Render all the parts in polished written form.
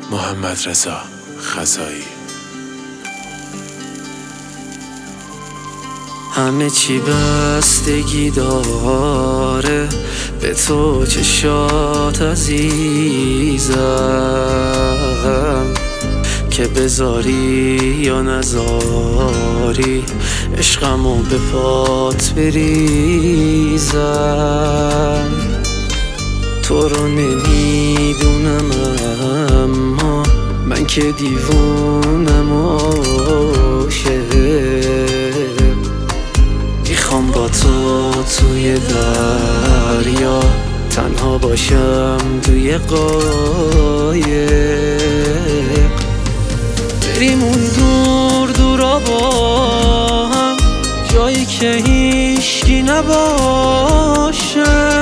محمدرضا خزایی. همه چی بستگی داره به تو چشات عزیزم، که بذاری یا نذاری عشقمو به پات بریزم. تو رو نمیدونم اما من که دیوونم عاشق، میخوام با تو توی دریا تنها باشم توی قایق، بریم اون دور دورا با هم، جایی که هیچکی نباشه.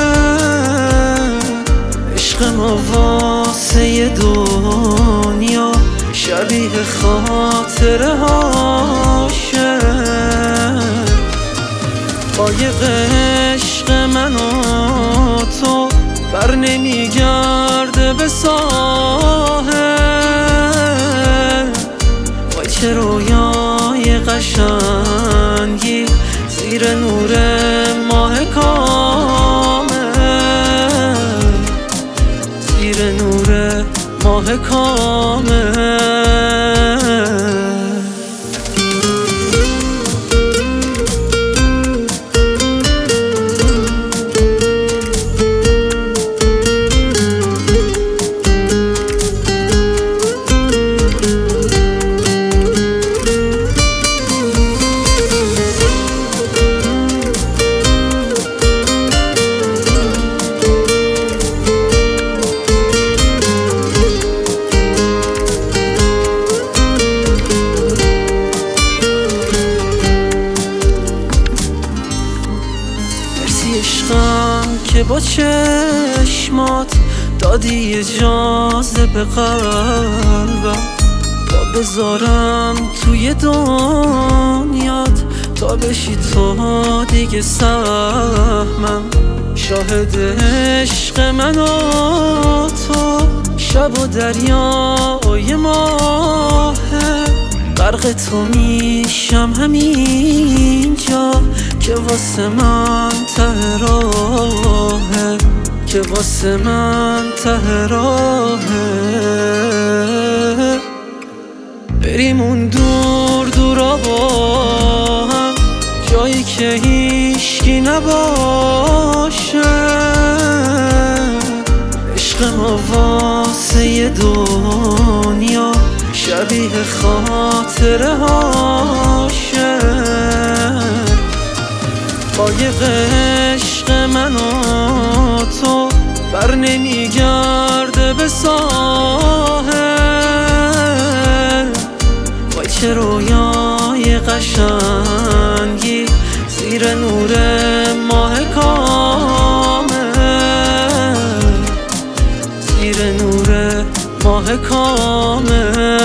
عشق ما واسه دنیا شبیه خاطره هاشه. قایق عشق من و تو بر نمیگرده به ساحل، وای چه رویای قشنگی زیر نور ماه کامل، زیر نور ماه کامل. عشقم که با چشمات دادی اجازه به قلبم تا بذارم توی دنیات، تا بشی تو دیگه سهمم. شاهد عشق من و تو شب و دریای ماهه، غرق تو میشم همینجا که واسه من ته راهه، که واسه من ته راهه. بریم اون دور دورا با هم، جایی که هیچکی نباشه. عشق ما واسه دنیا شبیه خاطره هاشه. قایق عشق من و تو بر نمیگرده به ساحل، وای چه رویای قشنگی زیر نور ماه کامل، زیر نور ماه کامل.